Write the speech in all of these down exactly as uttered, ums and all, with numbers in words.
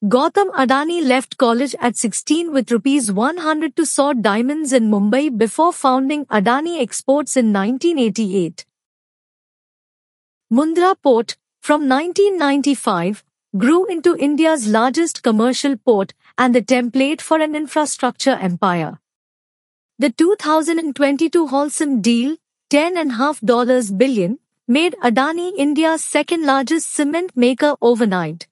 Gautam Adani left college at sixteen with rupees one hundred to sort diamonds in Mumbai before founding Adani Exports in nineteen eighty-eight. Mundra Port, from nineteen ninety-five, grew into India's largest commercial port and the template for an infrastructure empire. The two thousand twenty-two Holcim deal, ten point five billion dollars, made Adani India's second-largest cement maker overnight.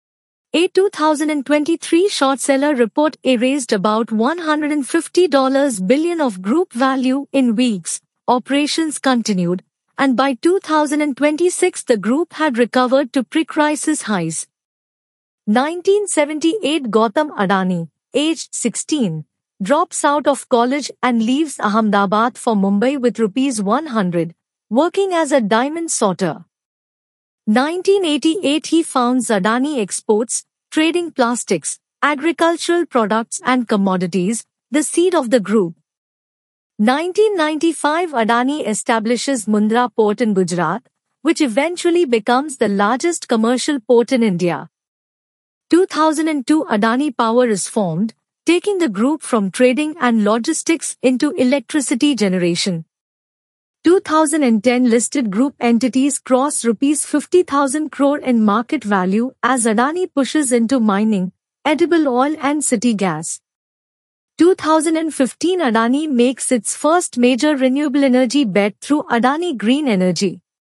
A two thousand twenty-three short seller report erased about one hundred fifty billion dollars of group value in weeks. Operations continued, and by two thousand twenty-six the group had recovered to pre-crisis highs. nineteen seventy-eight Gautam Adani, aged sixteen, drops out of college and leaves Ahmedabad for Mumbai with rupees one hundred, working as a diamond sorter. nineteen eighty-eight he founds Adani Exports, trading plastics, agricultural products and commodities, the seed of the group. nineteen ninety-five Adani establishes Mundra Port in Gujarat, which eventually becomes the largest commercial port in India. two thousand two Adani Power is formed, taking the group from trading and logistics into electricity generation. two thousand ten listed group entities cross rupees fifty thousand crore in market value as Adani pushes into mining, edible oil and city gas. two thousand fifteen Adani makes its first major renewable energy bet through Adani Green Energy.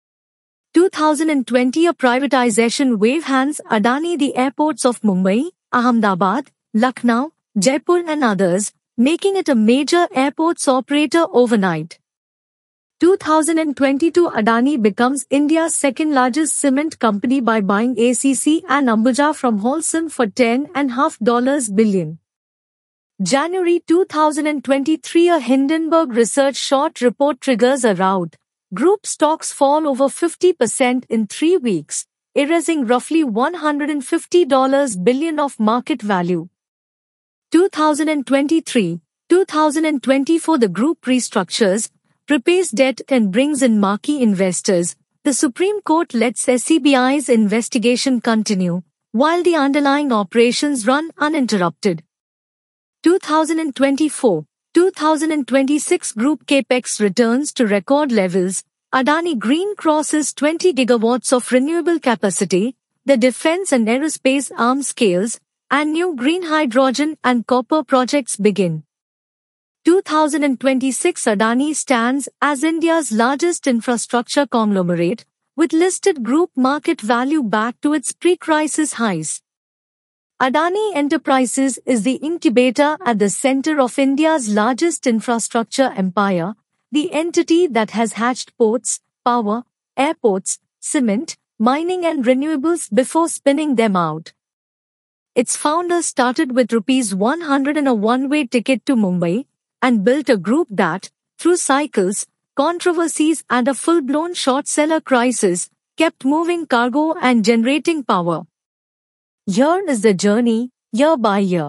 two thousand twenty a privatization wave hands Adani the airports of Mumbai, Ahmedabad, Lucknow, Jaipur and others, making it a major airports operator overnight. two thousand twenty-two Adani becomes India's second largest cement company by buying A C C and Ambuja from Holcim for ten point five billion dollars. January two thousand twenty-three a Hindenburg Research short report triggers a rout. Group stocks fall over fifty percent in three weeks, erasing roughly one hundred fifty billion dollars of market value. two thousand twenty-three to two thousand twenty-four the group restructures, prepays debt and brings in marquee investors. The Supreme Court lets S C B I's investigation continue, while the underlying operations run uninterrupted. two thousand twenty-four to two thousand twenty-six group capex returns to record levels. Adani Green crosses twenty gigawatts of renewable capacity, the defense and aerospace arms scales, and new green hydrogen and copper projects begin. two thousand twenty-six Adani stands as India's largest infrastructure conglomerate, with listed group market value back to its pre-crisis highs. Adani Enterprises is the incubator at the center of India's largest infrastructure empire, the entity that has hatched ports, power, airports, cement, mining and renewables before spinning them out. Its founder started with rupees one hundred and a one-way ticket to Mumbai, and built a group that, through cycles, controversies and a full-blown short seller crisis, kept moving cargo and generating power. Here is the journey, year by year.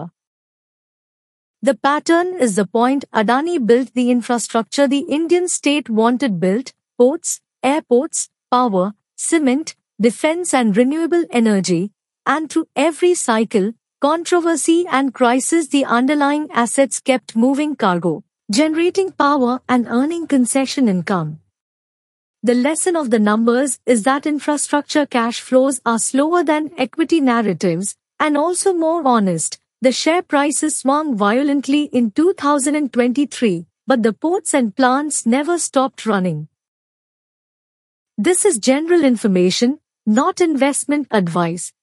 The pattern is the point. Adani built the infrastructure the Indian state wanted built: ports, airports, power, cement, defense and renewable energy, and through every cycle, controversy and crisis the underlying assets kept moving cargo, generating power and earning concession income. The lesson of the numbers is that infrastructure cash flows are slower than equity narratives, and also more honest. The share prices swung violently in two thousand twenty-three, but the ports and plants never stopped running. This is general information, not investment advice.